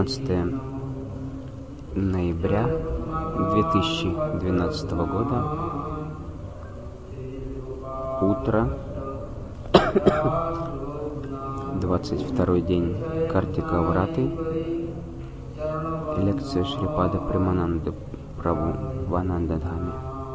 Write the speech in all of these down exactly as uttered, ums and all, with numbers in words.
двенадцатое ноября две тысячи двенадцатого года, утро, двадцать второй день Картика Враты, лекция Шрипада Премананды Прабhu в Анандадхаме.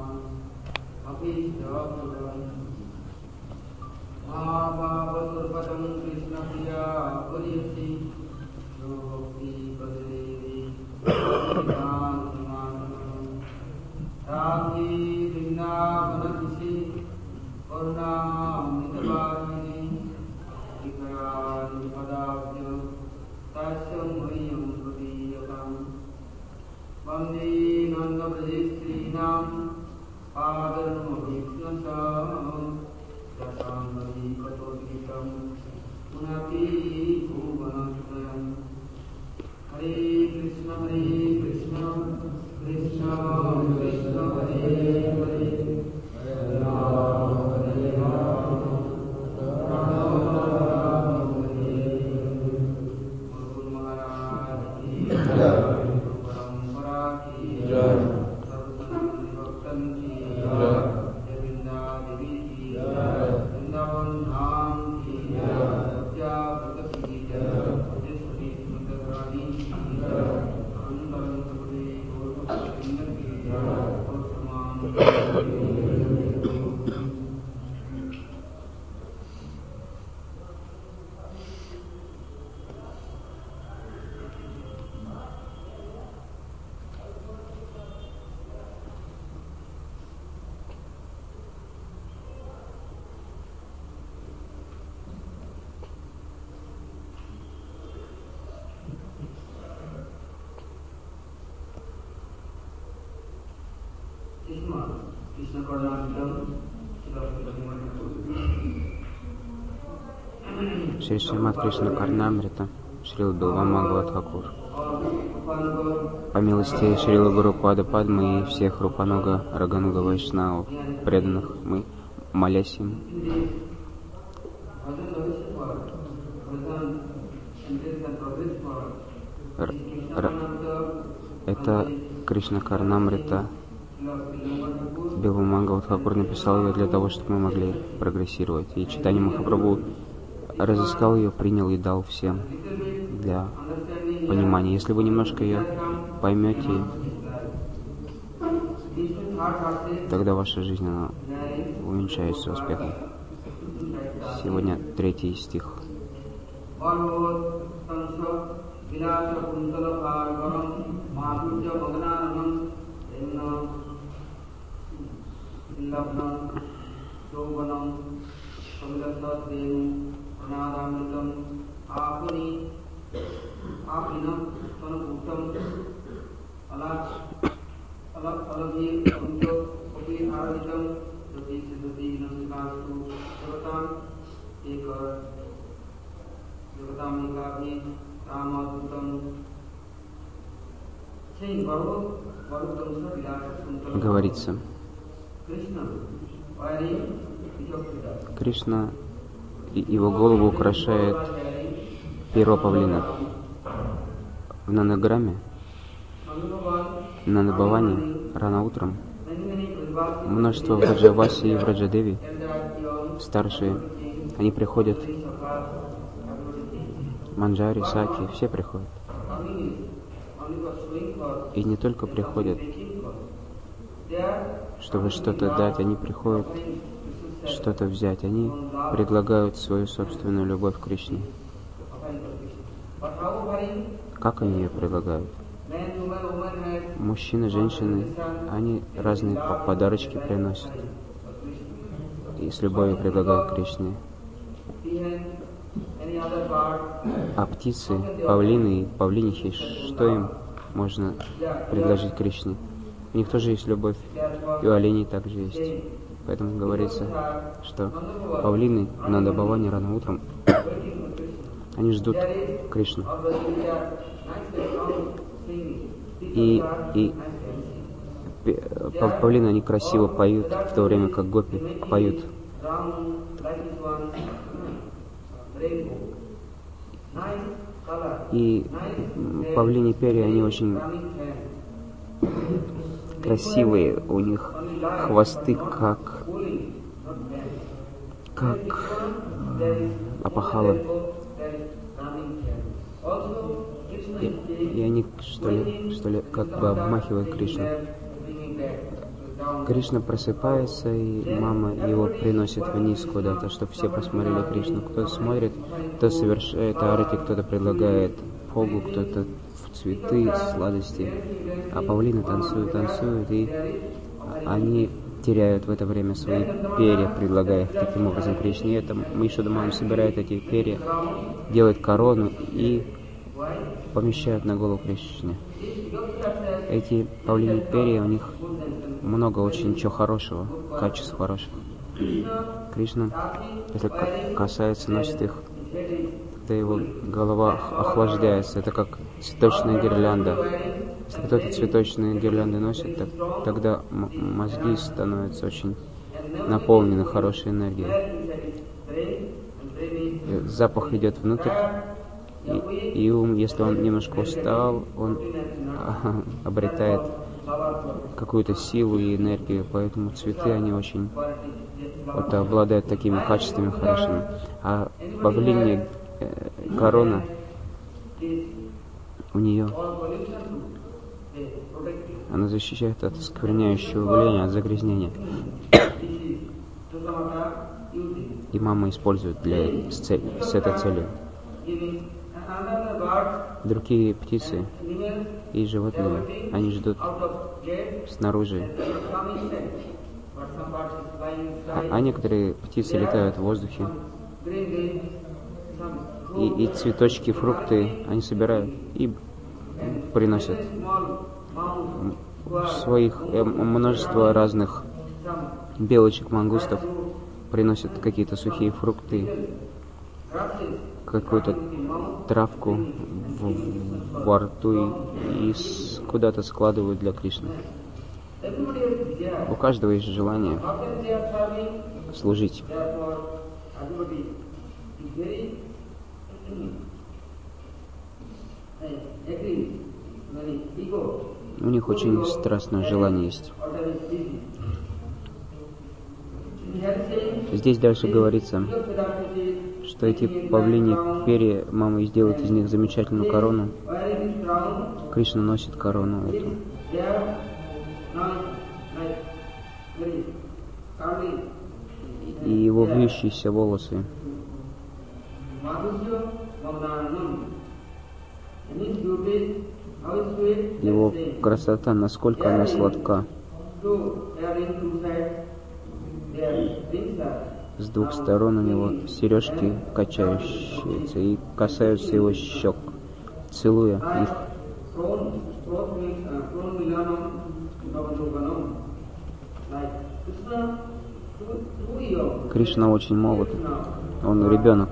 Шри Шримад Кришна Карнамрита, Шрила Билвамангала Тхакур. По милости Шрила Гурупада Падмы и всех Рупануга Рагануга Вайшнавов, преданных, мы, молясь им, Р- р- это Кришна Карнамрита. Билвамангала Тхакур написал ее для того, чтобы мы могли прогрессировать. И Чайтанья Махапрабху разыскал ее, принял и дал всем для понимания. Если вы немножко ее поймете, тогда ваша жизнь она увенчается успехом. Сегодня третий стих. Говорится, Кришна, его голову украшает перо павлина. В нанаграмме, в Нандабхаване, рано утром, множество Враджаваси и Враджадеви, старшие, они приходят, Манджари, Саки, все приходят. И не только приходят, чтобы что-то дать, они приходят что-то взять. Они предлагают свою собственную любовь к Кришне. Как они ее предлагают? Мужчины, женщины, они разные подарочки приносят и с любовью предлагают Кришне. А птицы, павлины и павлинихи, что им можно предложить Кришне? У них тоже есть любовь, и у оленей также есть. Поэтому говорится, что павлины в Нандабхаване рано утром, они ждут Кришну. И, и павлины, они красиво поют, в то время как гопи поют. И павлини перья, они очень красивые, у них хвосты как, как опахалы. И, и они, что ли, что ли, как бы обмахивают Кришну. Кришна просыпается, и мама его приносит вниз куда-то, чтобы все посмотрели Кришну. Кто смотрит, кто совершает арати, кто-то предлагает богу, кто-то цветы, сладости. А павлины танцуют, танцуют, и они теряют в это время свои перья, предлагая их таким образом Кришне. И это Яшода собирает эти перья, делает корону и помещают на голову Кришне. Эти павлини перья, у них много очень чего хорошего, качеств хороших. Кришна, если касается, носит их, когда его голова охлаждается, это как цветочная гирлянда. Если кто-то цветочные гирлянды носит, так, тогда мозги становятся очень наполнены хорошей энергией. Запах идет внутрь, и, и ум, если он немножко устал, он а, обретает какую-то силу и энергию, поэтому цветы, они очень вот, обладают такими качествами хорошими. А павлинья э, корона, у нее, она защищает от оскверняющего влияния, от загрязнения. И мама использует для, с, цель, с этой целью. Другие птицы и животные, они ждут снаружи. А, а некоторые птицы летают в воздухе. И, и цветочки, фрукты они собирают и приносят. Своих э, множество разных белочек, мангустов приносят какие-то сухие фрукты, какую-то травку в, во рту и, и с, куда-то складывают для Кришны. У каждого есть желание служить. У них очень страстное желание есть. Здесь дальше говорится, что эти павлини перья, мама сделает из них замечательную корону. Кришна носит корону эту. И его вьющиеся волосы. Его красота, насколько она сладка. С двух сторон у него сережки качающиеся и касаются его щек, целуя их. Кришна очень молод, он ребенок,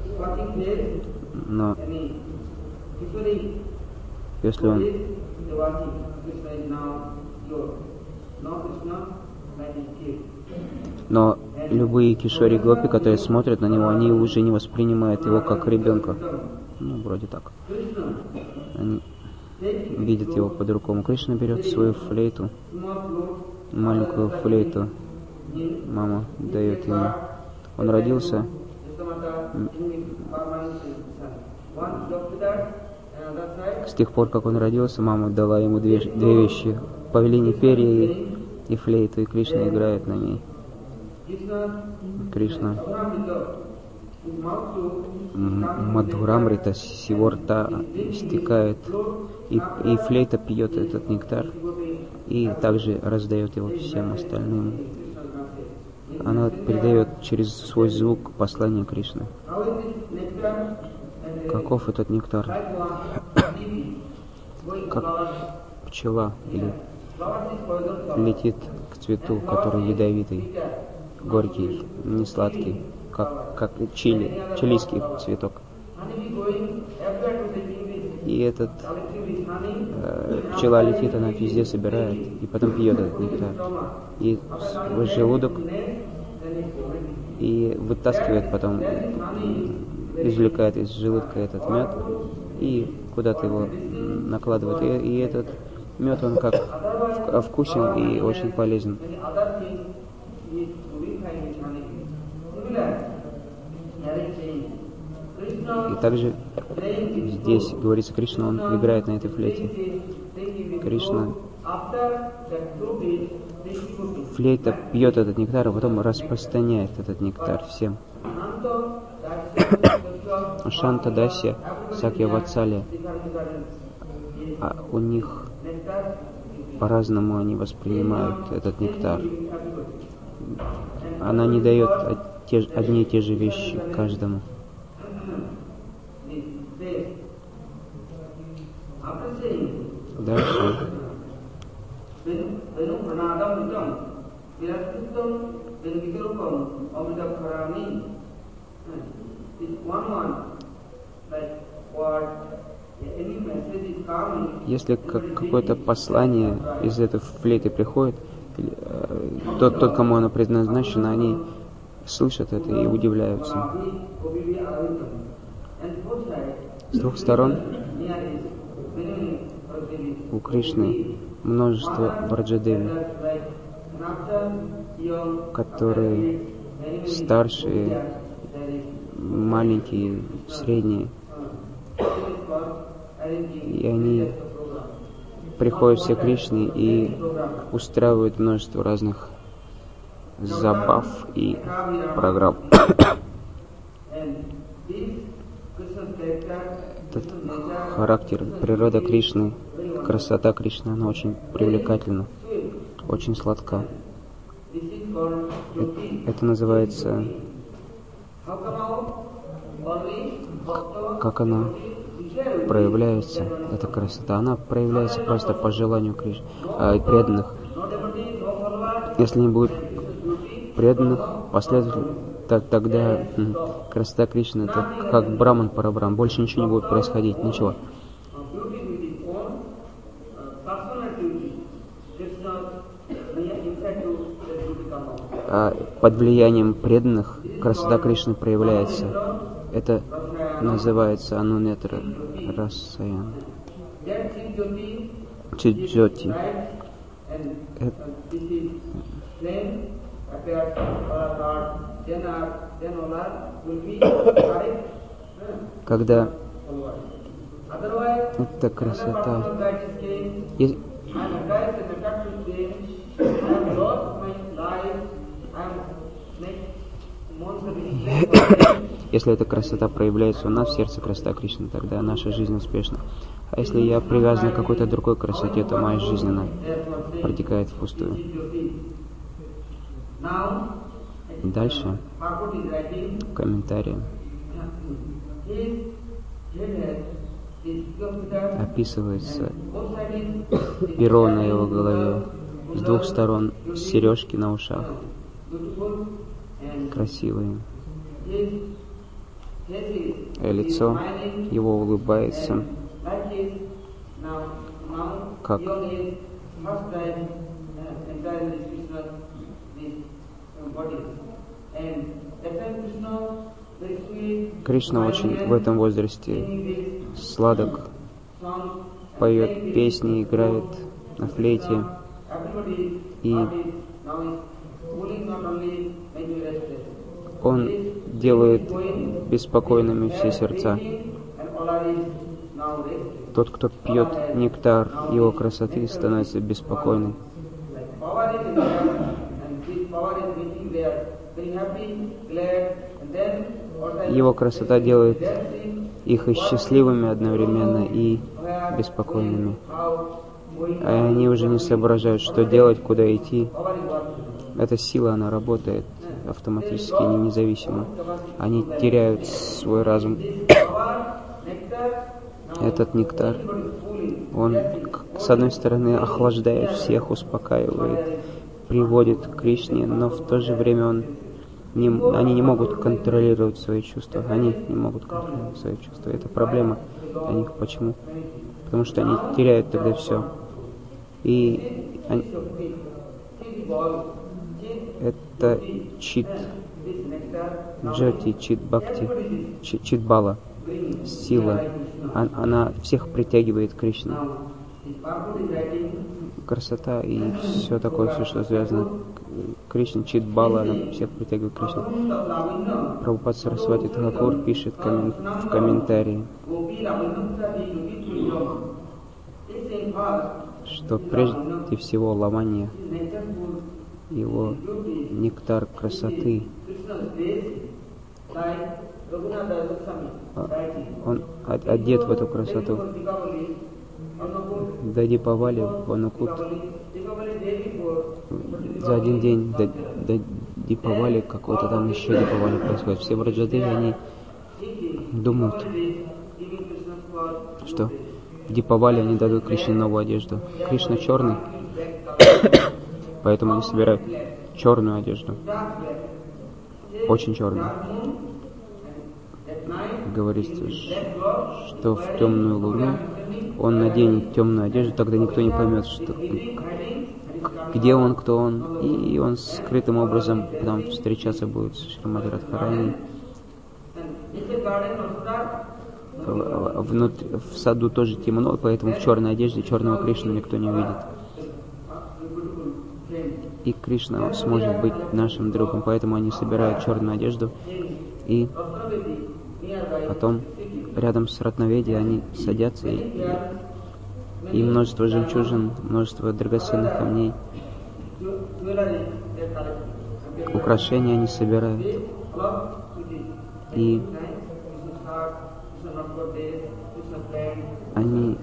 но если он но любые кишори гопи, которые смотрят на него, они уже не воспринимают его как ребенка. Ну, вроде так. Они видят его по-другому. Кришна берет свою флейту, маленькую флейту. Мама дает ему. Он родился. С тех пор, как он родился, мама дала ему две, две вещи. Павлини перья и, и флейту, и Кришна играет на ней. Кришна Мадхурамрита с его рта стекает, и, и флейта пьет этот нектар, и также раздает его всем остальным. Она передает через свой звук послание Кришны. Каков этот нектар? Как пчела или летит к цвету, который ядовитый, горький, не сладкий, как, как чили, чилийский цветок. И этот э, пчела летит, она везде собирает, и потом пьет этот нектар. И свой желудок, и вытаскивает потом, извлекает из желудка этот мед, и куда-то его накладывают. И, и этот мед, он как вкусен и очень полезен. И также здесь говорится, Кришна, он играет на этой флейте. Кришна, флейта пьет этот нектар, а потом распространяет этот нектар всем. Шанта Дасья, Сакья Ватсалия, а у них по-разному они воспринимают этот нектар. Она не дает одни и те же вещи каждому. Дальше. Если какое-то послание из этой флейты приходит, тот, тот, кому оно предназначено, они слышат это и удивляются. С двух сторон у Кришны множество Враджадеви, которые старшие, маленькие, средние. И они приходят все к Кришне и устраивают множество разных забав и программ. Этот характер, природа Кришны, красота Кришны, она очень привлекательна, очень сладка. Это, это называется, как она проявляется, эта красота. Она проявляется просто по желанию Кришны, а, преданных. Если не будет преданных последователей, так, тогда м, красота Кришны, это как Браман Парабрам, больше ничего не будет происходить, ничего. А под влиянием преданных красота Кришны проявляется. Это называется Анунетра Расаян. Чиджоти. Когда эта красота, если, если эта красота проявляется у нас, в сердце красота Кришны, тогда наша жизнь успешна. А если я привязан к какой-то другой красоте, то моя жизнь, она протекает впустую. Дальше, в комментарии, описывается перо на его голове, с двух сторон сережки на ушах, красивые. Лицо его улыбается, как Кришна очень в этом возрасте сладок, поет песни, играет на флейте, и он делает беспокойными все сердца. Тот, кто пьет нектар его красоты, становится беспокойным. Его красота делает их и счастливыми одновременно, и беспокойными. А они уже не соображают, что делать, куда идти. Эта сила, она работает автоматически, независимо. Они теряют свой разум. Этот нектар, он, с одной стороны, охлаждает всех, успокаивает, приводит к Кришне, но в то же время он не, они не могут контролировать свои чувства. Они не могут контролировать свои чувства. Это проблема для них. Почему? Потому что они теряют тогда все. И они... это чит, джати, чит бхакти, чит, чит бала, сила она всех притягивает к Кришне. Красота и все такое, все, что связано к Кришне, Чит Бала, она всех притягивает к Кришне. Прабхупад Сарасвати Тхакур пишет коммен... в комментарии, что прежде всего лаванья, его нектар красоты, он одет в эту красоту. До Дипавали в Анукут за один день до, до Дипавали, какой-то там еще Дипавали происходит. Все Браджадеви, они думают, что в Дипавали они дадут Кришне новую одежду. Кришна черный, поэтому они собирают черную одежду, очень черную. Говорится, что в темную луну он наденет темную одежду, тогда никто не поймет, что, где он, кто он, и он скрытым образом там встречаться будет с Шримати Радхарани. Внутри, в саду тоже темно, поэтому в черной одежде черного Кришну никто не увидит. И Кришна сможет быть нашим другом, поэтому они собирают черную одежду, и потом рядом с Ратнаведи они садятся, и, и множество жемчужин, множество драгоценных камней, украшения они собирают. И они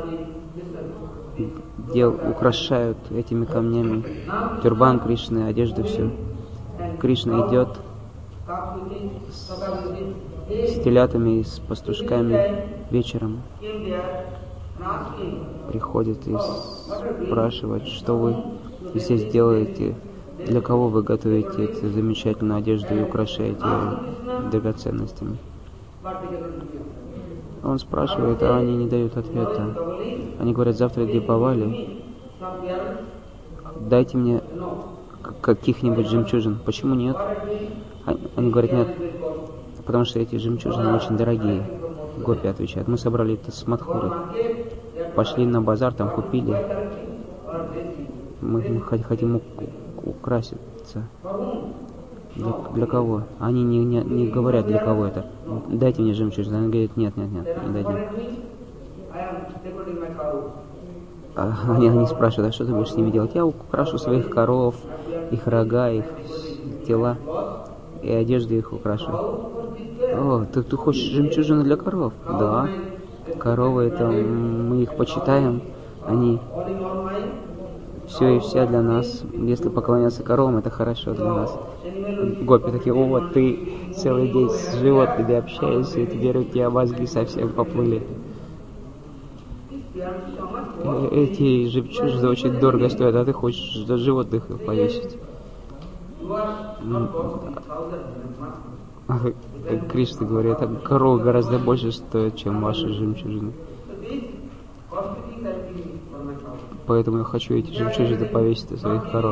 дел, украшают этими камнями тюрбан Кришны, одежду, все. Кришна идет с, с телятами, с пастушками вечером. Приходит и спрашивает, что вы здесь делаете, для кого вы готовите эту замечательную одежду и украшаете ее драгоценностями. Он спрашивает, а они не дают ответа. Они говорят, завтра Дипавали, дайте мне каких-нибудь жемчужин. Почему нет? Они говорят, нет, потому что эти жемчужины очень дорогие. Гопи отвечают, мы собрали это с Мадхуры. Пошли на базар, там купили. Мы, мы хотим украситься. Для, для кого? Они не, не, не говорят, для кого это. Дайте мне жемчужину. Они говорят, нет, нет, нет, не дадим. А они, они спрашивают, а что ты будешь с ними делать? Я украшу своих коров, их рога, их тела, и одежду их украшу. О, ты, ты хочешь жемчужину для коров? Да. Коровы, это мы их почитаем, они все и вся для нас. Если поклоняться коровам, это хорошо для нас. Гопи такие, о, вот ты целый день с животными общаешься, и теперь у тебя мозги совсем поплыли. Эти жемчужины очень дорого стоят, а ты хочешь животных повесить. Кришна говорит, корова гораздо больше стоит, чем ваши жемчужины. Поэтому я хочу эти жемчужины повесить на своих коров.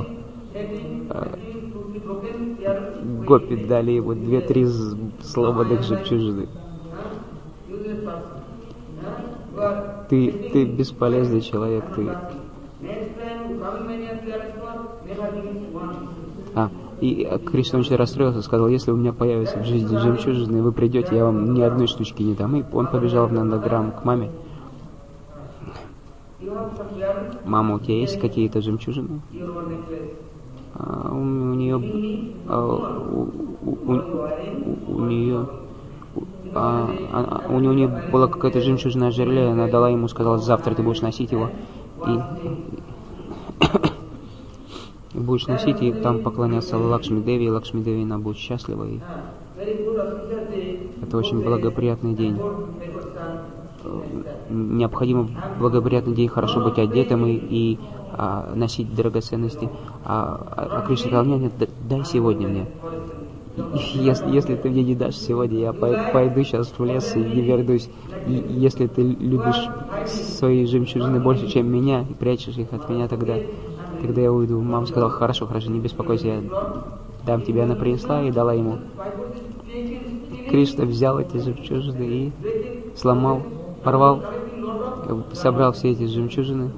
Гопи дали ему две-три сломанных жемчужины. Ты, ты бесполезный человек, ты. А, и Кришна очень расстроился, сказал, если у меня появится в жизни жемчужины, вы придете, я вам ни одной штучки не дам. И он побежал в Нандаграм к маме. Мама, у тебя есть какие-то жемчужины? А, у, у нее, а, у, у, у, у нее, а, а, у нее была какая-то жемчужина ожерелье, она дала ему, сказала, завтра ты будешь носить его, и будешь носить, и там поклоняться Лакшми Деви, и Лакшми Деви, она будет счастлива. И это очень благоприятный день. Необходимо в благоприятный день хорошо быть одетым и, и а, носить драгоценности. А, а, а Кришна сказал, нет, нет, дай сегодня мне. И, если, если ты мне не дашь сегодня, я пойду сейчас в лес и не вернусь. И если ты любишь свои жемчужины больше, чем меня, и прячешь их от меня, тогда, тогда я уйду. Мама сказала, хорошо, хорошо, не беспокойся, я дам тебе. Она принесла и дала ему. Кришна взял эти жемчужины и сломал порвал, собрал все эти жемчужины.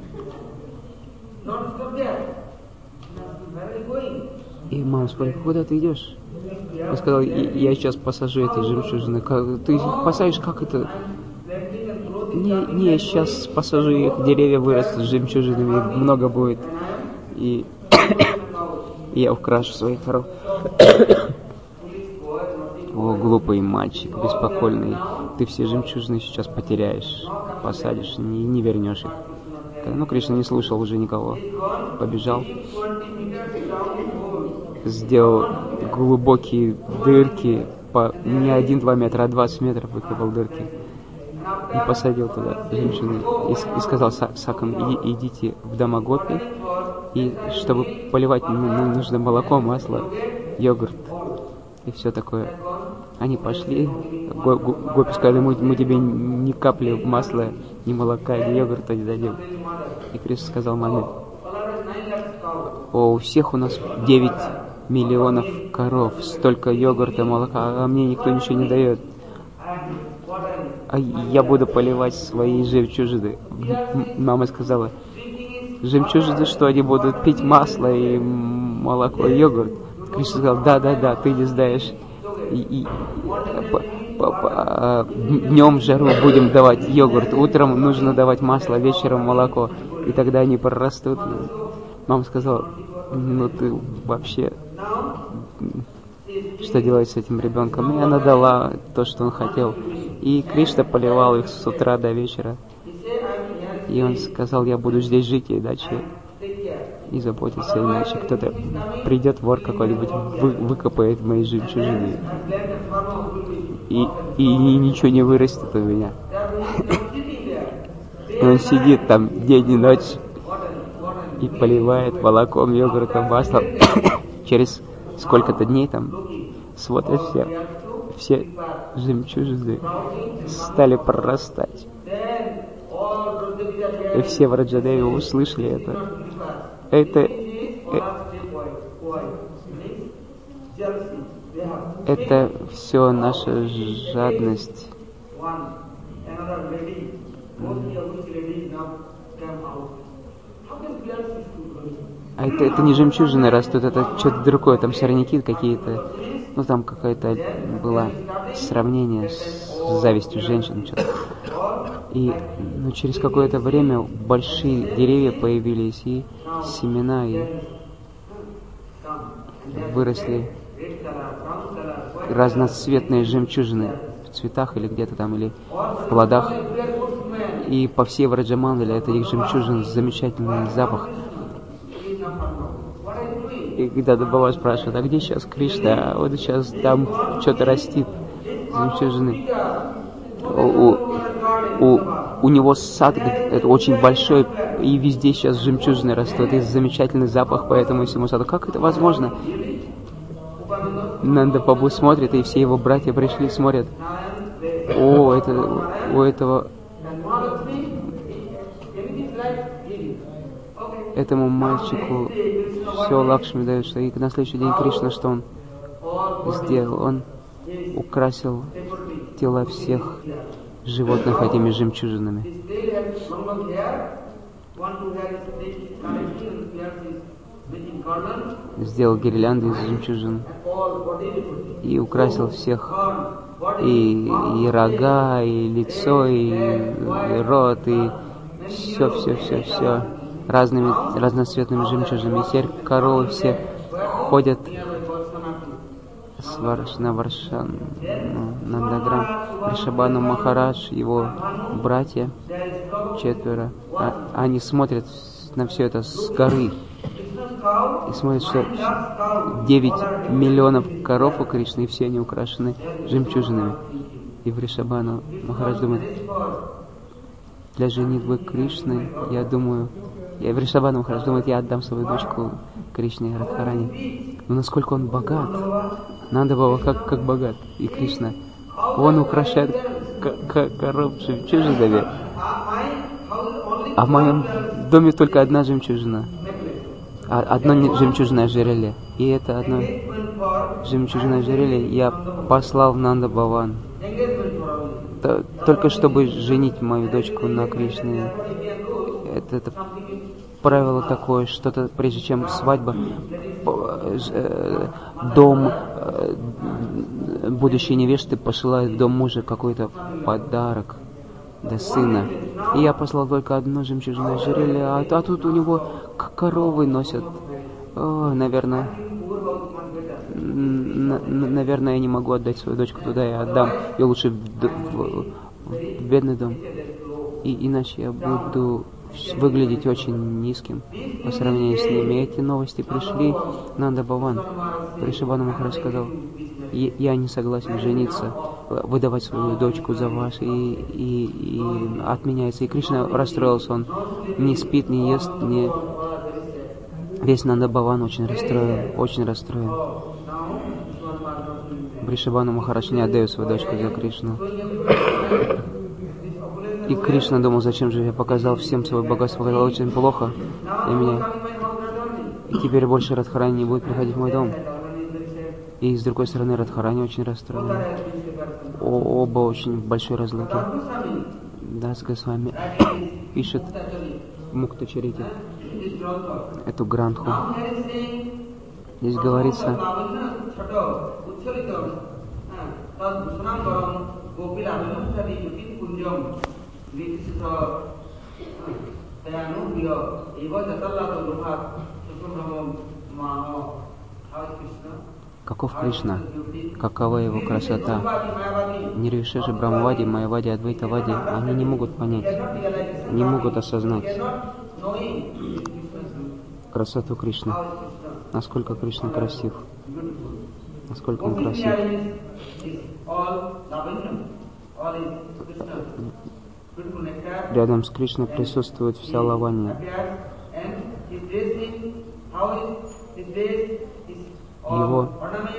И мама спросила: куда ты идешь? Я сказал: я сейчас посажу эти жемчужины. Ты их посадишь, как это? Не, не, я сейчас посажу их, деревья вырастут с жемчужинами, много будет. И я украшу своих коров. О, глупый мальчик, беспокойный, ты все жемчужины сейчас потеряешь, посадишь, не, не вернешь их. Ну, Кришна не слушал уже никого, побежал, сделал глубокие дырки, по не один-два метра, а двадцать метров выкопал дырки и посадил туда жемчужины. И, и сказал Сакам: иди, идите в дома Гопи, и чтобы поливать, ну, нужно молоко, масло, йогурт и все такое. Они пошли, Гопи сказали: мы, мы тебе ни капли масла, ни молока, ни йогурта не дадим. И Кришна сказал маме: о, у всех у нас девять миллионов коров, столько йогурта, молока, а мне никто ничего не дает. А я буду поливать свои жемчужины. Мама сказала: жемчужины, что они будут пить масло и молоко, и йогурт? Кришна сказал: да, да, да, ты не знаешь. И, и, по, по, по, днем в жару будем давать йогурт, утром нужно давать масло, вечером молоко, и тогда они прорастут. Мама сказала: ну ты вообще, что делать с этим ребенком? И она дала то, что он хотел. И Кришна поливал их с утра до вечера. И он сказал: я буду здесь жить, иначе и заботиться, иначе кто-то придет, вор какой-нибудь, вы, выкопает мои жемчужины, и, и, и ничего не вырастет у меня. И он сидит там день и ночь и поливает молоком, йогуртом, маслом. Через сколько-то дней там смотрят все, все жемчужины стали прорастать. И все в Раджадеве услышали это. Это, это все наша жадность. А это, это не жемчужины растут, это что-то другое, там сорняки какие-то. Ну, там какое-то было сравнение с завистью женщин. Что-то. И ну, через какое-то время большие деревья появились, и семена, и выросли разноцветные жемчужины в цветах или где-то там, или в плодах. И по всей Враджамандале от этих жемчужин замечательный запах. И когда Баба спрашивает: а где сейчас Кришна? А вот сейчас там что-то растит, жемчужины. У, у, у него сад это очень большой, и везде сейчас жемчужины растут, и замечательный запах по этому всему саду. Как это возможно? Нанда Бабу смотрит, и все его братья пришли, смотрят. О, это у этого этому мальчику все Лакшми дает, что и на следующий день Кришна, что он сделал? Он украсил тела всех животных этими жемчужинами. Сделал гирлянды из жемчужин и украсил всех, и, и рога, и лицо, и, и рот, и все, все, все, все разными разноцветными жемчужинами. И теперь коровы все ходят с Варш, на Варшан, ну, Нандаграм, Вришабхану Махарадж, его братья, четверо, а, они смотрят на все это с горы и смотрят, что девять миллионов коров у Кришны, и все они украшены жемчужинами. И Вришабхану Махарадж думает: для женитьбы Кришны, я думаю, я Вришабхану Махарадж думает, я отдам свою дочку Кришне Радхарани. Но насколько он богат, Нанда Баба как, как богат, и Кришна, он украшает коров жемчужинами, а в моем доме только одна жемчужина, одно жемчужное ожерелье, и это одно жемчужное ожерелье я послал в Нанда Баван то, только чтобы женить мою дочку на Кришне. Это, это правило такое, что-то, прежде чем свадьба, дом будущей невесты посылает в дом мужа какой-то подарок для сына. И я послал только одно жемчужное ожерелье, а, а тут у него коровы носят. О, наверное, н- наверное, я не могу отдать свою дочку туда, я отдам ее лучше в, в, в бедный дом. И иначе я буду выглядеть очень низким по сравнению с ними. Эти новости пришли Нанда Бхаван. Вришабхану Махарадж сказал: я не согласен жениться, выдавать свою дочку за вас, и, и, и отменяется. И Кришна расстроился, он не спит, не ест, не... Весь Нанда Бхаван очень расстроен, очень расстроен. Вришабхану Махарадж не отдает свою дочку за Кришну. И Кришна думал, зачем же я показал всем свое богатство, показал очень плохо для меня. И теперь больше Радхарани не будет приходить в мой дом. И с другой стороны, Радхарани очень расстроены. О, оба очень в большой разлуке. Дас Госвами пишет в Мукта Чарите эту грантху. Здесь говорится: каков Кришна, какова его красота. Нирвишеши, Брамавади, Майявади, Адвайтавади, они не могут понять, не могут осознать красоту Кришны. Насколько Кришна красив, насколько он красив. Рядом с Кришной присутствует вся лаванья. Его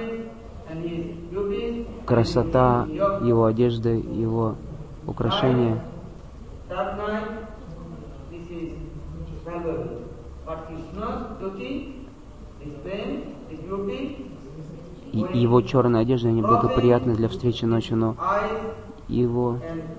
красота, его одежда, его украшения. И его черная одежда, они благоприятны для встречи ночью, но его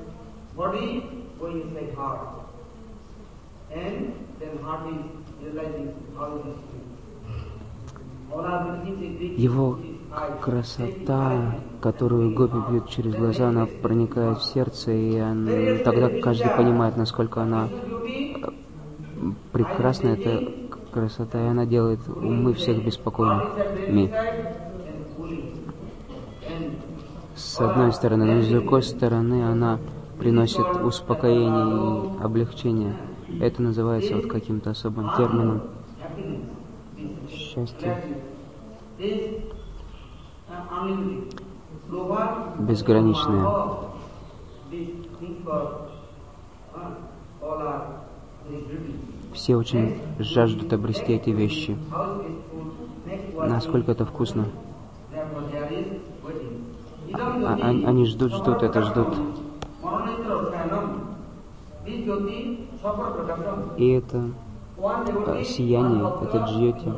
Его красота, которую гопи бьют через глаза, она проникает в сердце, и она, тогда каждый понимает, насколько она прекрасна, эта красота, и она делает умы всех беспокойными. С одной стороны, но с другой стороны, она приносит успокоение и облегчение. Это называется вот каким-то особым термином счастье. Безграничное. Все очень жаждут обрести эти вещи. Насколько это вкусно. А, они ждут, ждут, это ждут. И это а, сияние, это джьоти.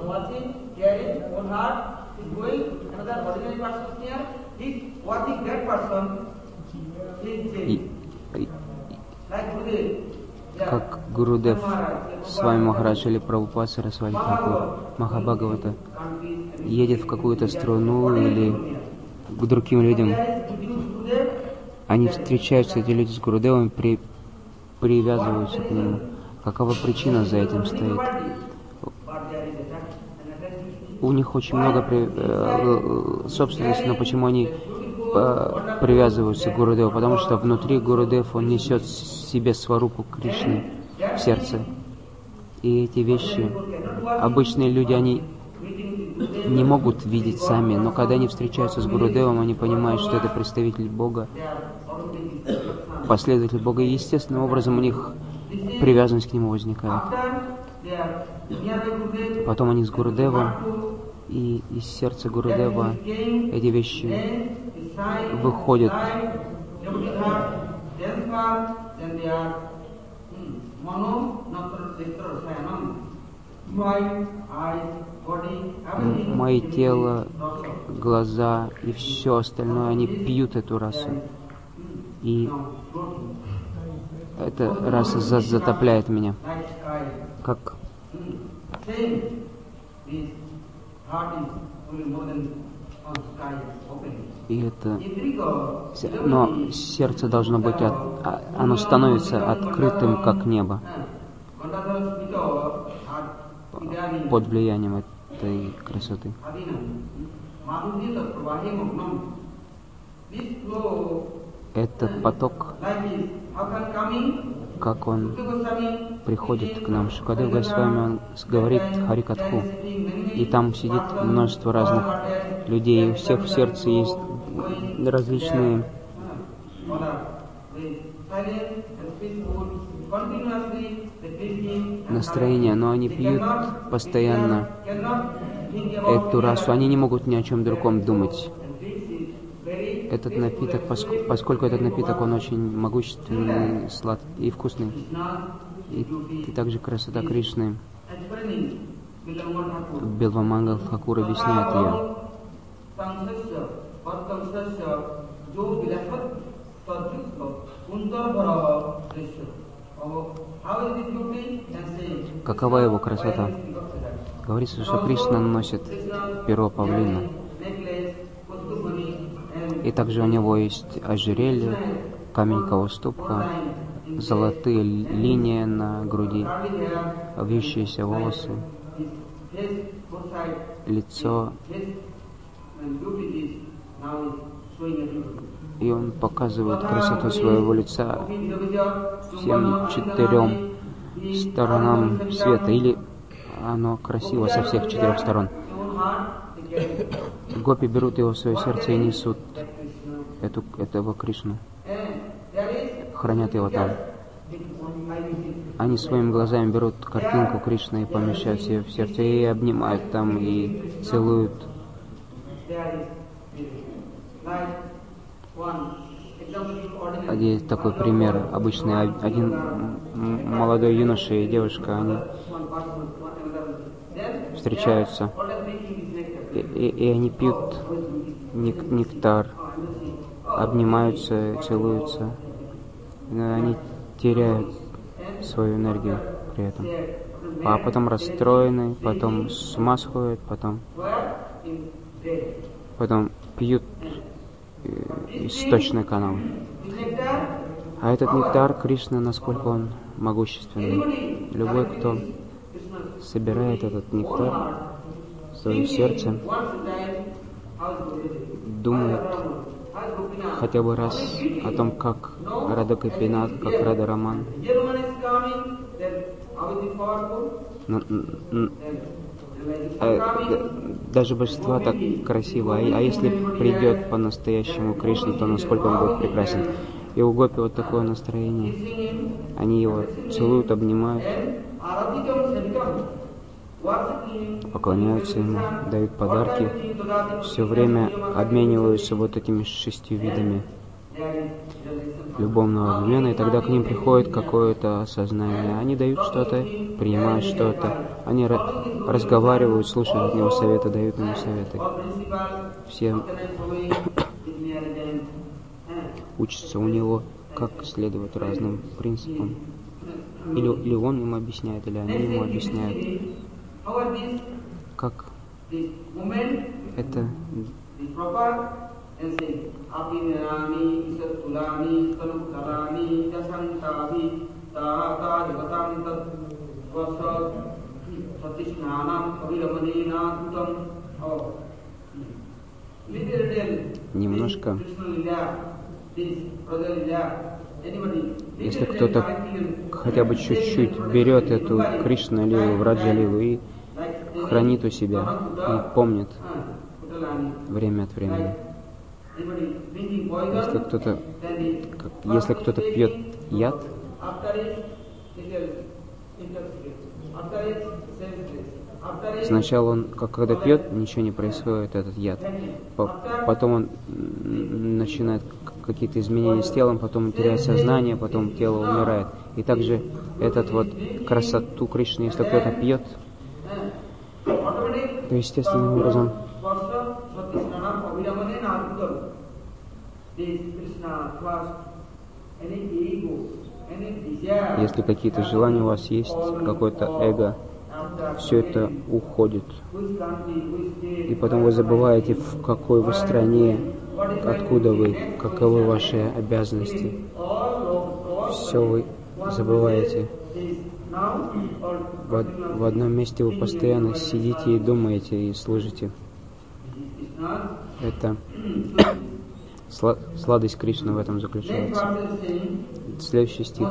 И, и, как Гурудев с вами Махарадж или Прабхупад Сарасвати Тхакур Махабхагавата едет в какую-то страну или к другим людям, они встречаются, эти люди с Гурудевом, при, привязываются к нему. Какова причина за этим стоит? У них очень много при, э, собственности, но почему они э, привязываются к Гурудеву? Потому что внутри Гурудев, он несет в себе сварупу Кришны в сердце. И эти вещи, обычные люди, они не могут видеть сами, но когда они встречаются с Гурудевом, они понимают, что это представитель Бога, последователь Бога, и естественным образом у них привязанность к нему возникает. Потом они с Гурудевом, и из сердца Гурудева эти вещи выходят. Мое тело, глаза и все остальное, они пьют эту расу. И это раса за затопляет меня. Как и это, но сердце должно быть, от, оно становится открытым, как небо, под влиянием этой красоты. Этот поток, как он приходит к нам. Шукадев Госвами, он говорит Харикатху, и там сидит множество разных людей, и у всех в сердце есть различные настроения, но они пьют постоянно эту расу, они не могут ни о чем другом думать. Этот напиток, поскольку этот напиток, он очень могущественный, сладкий и вкусный, и, и также красота Кришны. Билвамангал Тхакур объясняет ее. Какова его красота? Говорится, что Кришна носит перо павлина. И также у него есть ожерелье, камень Каустубха, золотые линии на груди, вьющиеся волосы, лицо. И он показывает красоту своего лица всем четырем сторонам света, или оно красиво со всех четырех сторон. Гопи берут его в свое сердце и несут эту, этого Кришну, хранят его там. Они своими глазами берут картинку Кришны и помещают ее в сердце, и обнимают там, и целуют. Есть такой пример. Обычный один молодой юноша и девушка, они встречаются, и, и, и они пьют нек- нектар, обнимаются, целуются, но они теряют свою энергию при этом, а потом расстроены, потом с ума сходят, потом, потом пьют источный канал. А этот нектар Кришны, насколько он могущественный. Любой, кто собирает этот нектар в свое сердце, думает хотя бы раз о том, как Рада Гопинат, как Рада Раман. Но, но, а, даже божества так красиво. А, а если придет по-настоящему Кришна, то насколько он будет прекрасен. И у гопи вот такое настроение. Они его целуют, обнимают, поклоняются ему, дают подарки, все время обмениваются вот этими шестью видами любовного обмена, и тогда к ним приходит какое-то осознание. Они дают что-то, принимают что-то, они ra- разговаривают, слушают от него советы, дают ему советы. Все учатся у него, как следовать разным принципам. Или, или он им объясняет, или они ему объясняют, как это немножко, если кто-то хотя бы чуть-чуть берет эту Кришна-лилу, Враджа-лилу и хранит у себя, и помнит время от времени. Если кто-то, как, если кто-то пьет яд, сначала он, как когда пьет, ничего не происходит, этот яд. Потом он начинает какие-то изменения с телом, потом он теряет сознание, потом тело умирает. И также этот вот красоту Кришны, если кто-то пьет, то естественным образом Если какие-то желания у вас есть, какое-то эго, все это уходит. И потом вы забываете, в какой вы стране, откуда вы, каковы ваши обязанности. Все вы забываете. В, в одном месте вы постоянно сидите и думаете, и служите. Это сла, сладость Кришны в этом заключается. Следующий стих.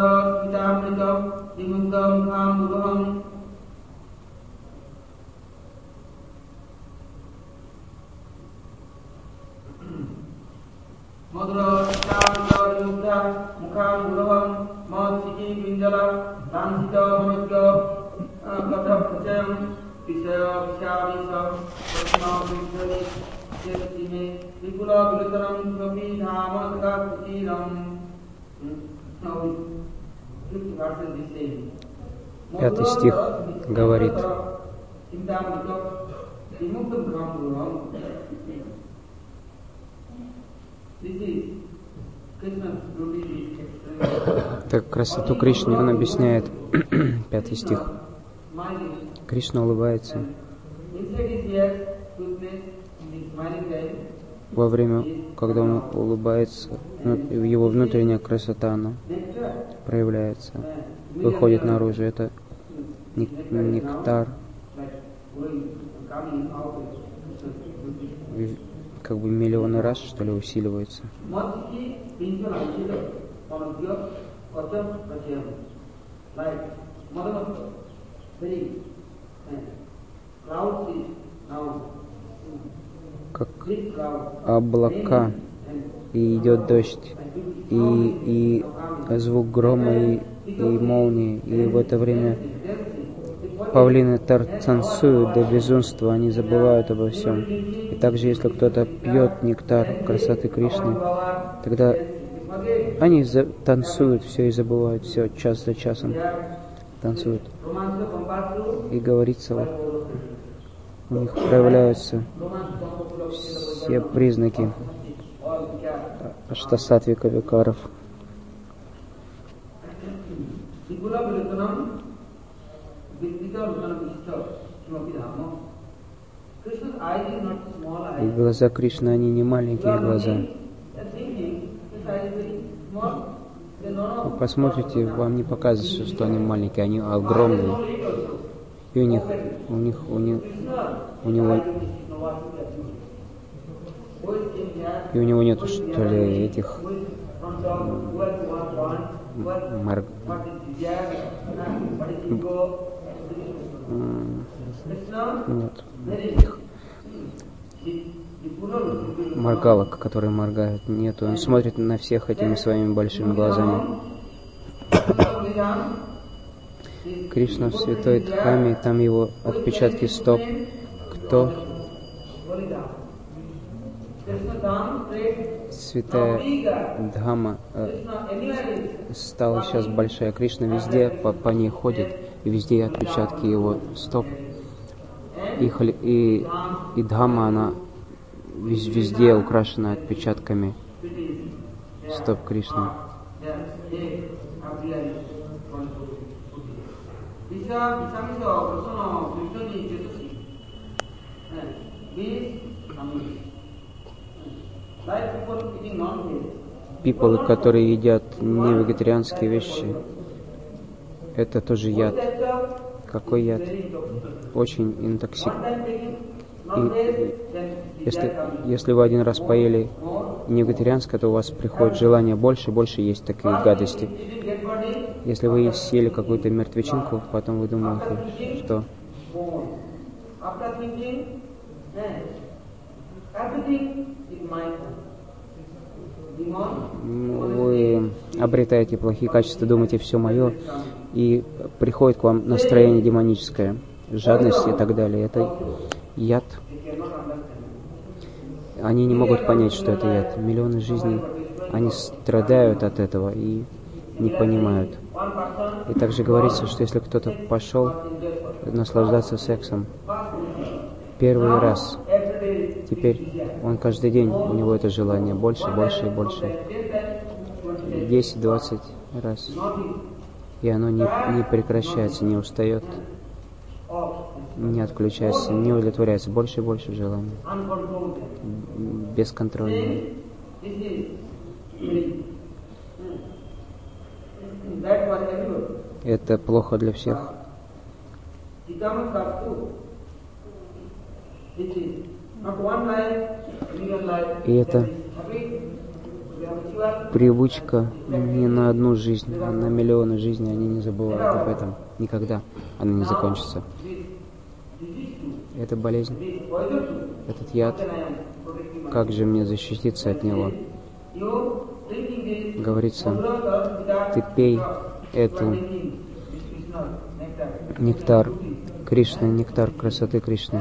Пятый стих говорит: так красоту Кришны он объясняет. Пятый стих. Кришна улыбается. Во время, когда он улыбается, его внутренняя красота, она проявляется, выходит наружу. Это нектар, как бы миллионы раз, что ли, усиливается. Как облака, и идет дождь, и, и звук грома, и, и молнии, и в это время павлины танцуют до безумства, они забывают обо всем. И также, если кто-то пьет нектар красоты Кришны, тогда они за- танцуют все и забывают все, час за часом танцуют. И говорится, вот, у них проявляются все признаки аштасатвика викаров. И глаза Кришны, они не маленькие глаза. Вы посмотрите, вам не покажется, что они маленькие, они огромные. И у них, у них, у них, у него, и у него нету, что ли, этих мар... Нет. Их моргалок, которые моргают, нету. Он смотрит на всех этими своими большими глазами. Кришна в святой Дхаме, там его отпечатки стоп. Кто? Святая Дхама э, стала сейчас большая. Кришна везде по, по ней ходит, и везде отпечатки его стоп. И, и, и Дхама, она везде украшена отпечатками стоп Кришны. People, которые едят не вегетарианские вещи, это тоже яд. Какой яд? Очень интоксик. И если, если вы один раз поели не вегетарианское, то у вас приходит желание больше и больше есть такие гадости. Если вы съели какую-то мертвечинку, потом вы думаете, что вы обретаете плохие качества, думаете, все мое, и приходит к вам настроение демоническое, жадность и так далее. Это яд. Они не могут понять, что это яд. Миллионы жизней, они страдают от этого и не понимают. И также говорится, что если кто-то пошел наслаждаться сексом первый раз, теперь он каждый день, у него это желание больше, больше и больше. десять-двадцать раз. И оно не, не прекращается, не устает, не отключается, не удовлетворяется. Больше и больше желаний. Бесконтрольно. Это плохо для всех. И это привычка не на одну жизнь, а на миллионы жизней. Они не забывают об этом никогда. Она не закончится. Это болезнь, этот яд. Как же мне защититься от него? Говорится, ты пей эту нектар Кришны, нектар красоты Кришны.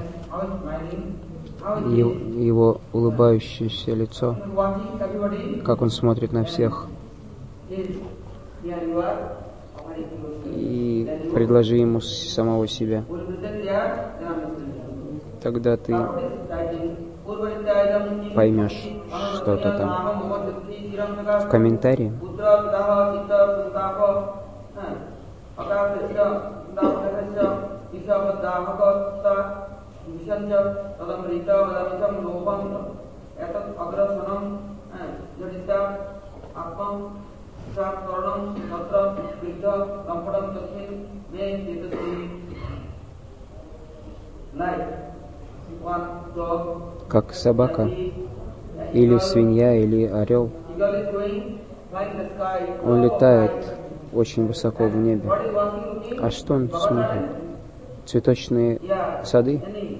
Его улыбающееся лицо, как он смотрит на всех. И предложи ему самого себя. Тогда ты поймешь что-то там. В комментарии как собака, или свинья, или орел. Он летает очень высоко в небе. А что он смотрит? Цветочные сады?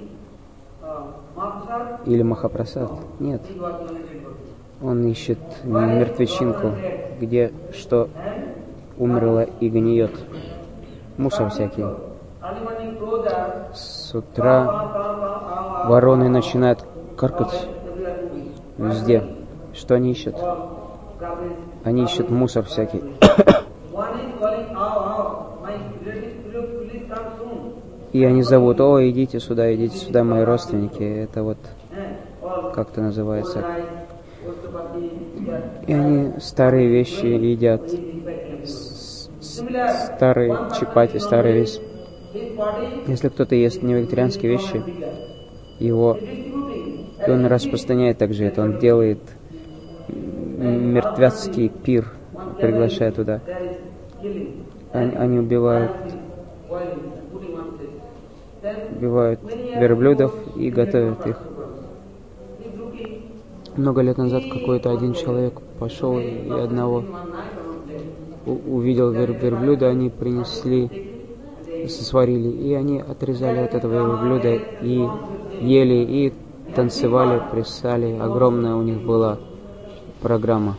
Или Махапрасад? Нет. Он ищет мертвечинку, где что умерло и гниет. Мусор всякий. С утра вороны начинают каркать везде. Что они ищут? Они ищут мусор всякий. И они зовут: о, идите сюда, идите сюда, мои родственники. Это вот как-то называется. И они старые вещи едят. Старые чапати, старые вещи. Если кто-то ест не вегетарианские вещи, его, и он распространяет также это, он делает мертвецкий пир, приглашает туда. Они, они убивают, убивают верблюдов и готовят их. Много лет назад какой-то один человек пошел и одного у- увидел вер- верблюда, они принесли, сварили, и они отрезали от этого верблюда и ели, и танцевали, плясали. Огромная у них была программа.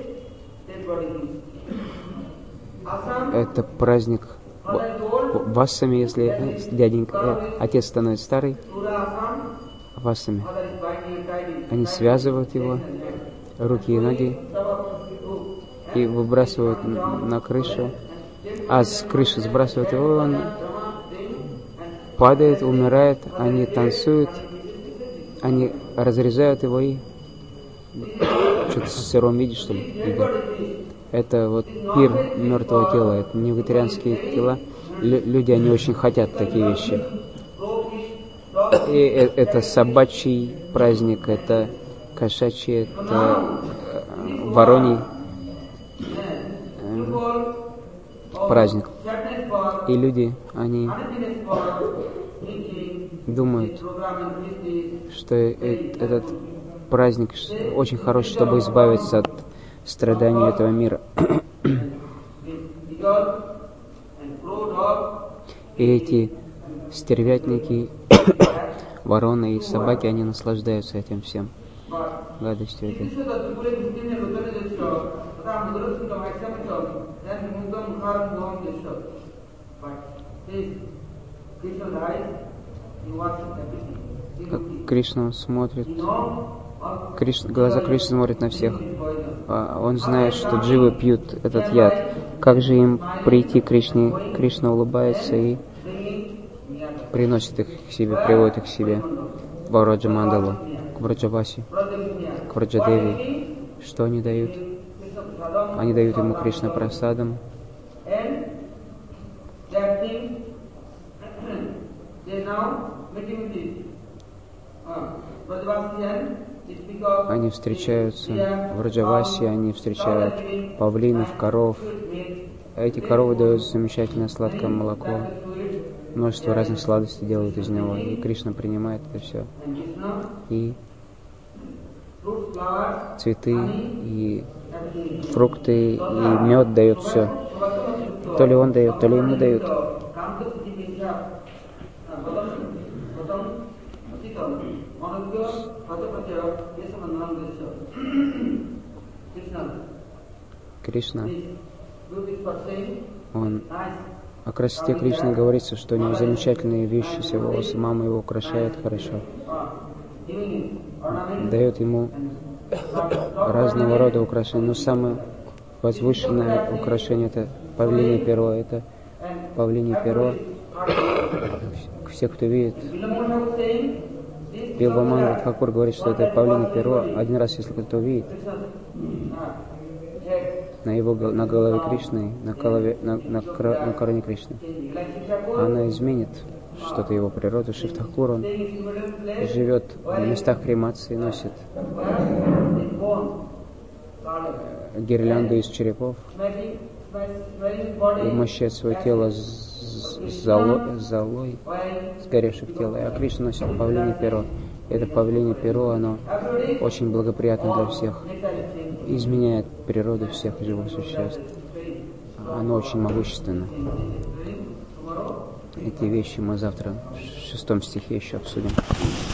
Это праздник вассами, если дяденька, э, отец становится старый, вассами. Они связывают его, руки и ноги, и выбрасывают на крышу. А с крыши сбрасывают его, он падает, умирает, они танцуют, они разрезают его и что-то в сыром виде, что ли, едят. Это вот пир мертвого тела, это не вегетарианские тела. Лю- люди, они очень хотят такие вещи. И э- это собачий праздник, это кошачий, это э, вороний э, праздник. И люди, они думают, что э- этот праздник очень хороший, чтобы избавиться от страданий этого мира. И эти стервятники, вороны и собаки, они наслаждаются этим всем, гадостью этой. Как Кришна смотрит, Кришна, глаза Кришны смотрят на всех. А он знает, что дживы пьют этот яд. Как же им прийти к Кришне? Кришна улыбается и приносит их к себе, приводит их к себе в Враджа Мандалу, к Враджаваси, к Враджадеви. Что они дают? они дают ему Кришна прасадам, они встречаются в Раджаваси, они встречают павлинов, коров. Эти коровы дают замечательное сладкое молоко, множество разных сладостей делают из него, и Кришна принимает это все. И цветы, и фрукты, и мед дает все. То ли он дает, то ли ему дают. Кришна, он о красоте Кришны говорится, что у него замечательные вещи, все волосы, мама его украшает хорошо, дает ему разного рода украшения, но самое возвышенное украшение — это павлинье перо, это павлинье перо. Все, кто видит, Билвамангал Тхакур говорит, что это павлинье перо. Один раз, если кто-то увидит на его на голове Кришны, на, голове, на, на, на короне Кришны, она изменит что-то его природу. Шив Тхакур, он живет в местах кремации, носит гирлянду из черепов, умощает свое тело золой, золой сгоревших тела, а Кришна носит павлинье перо. Это павлинье перо, оно очень благоприятно для всех, изменяет природу всех живых существ. Оно очень могущественно. Эти вещи мы завтра в шестом стихе еще обсудим.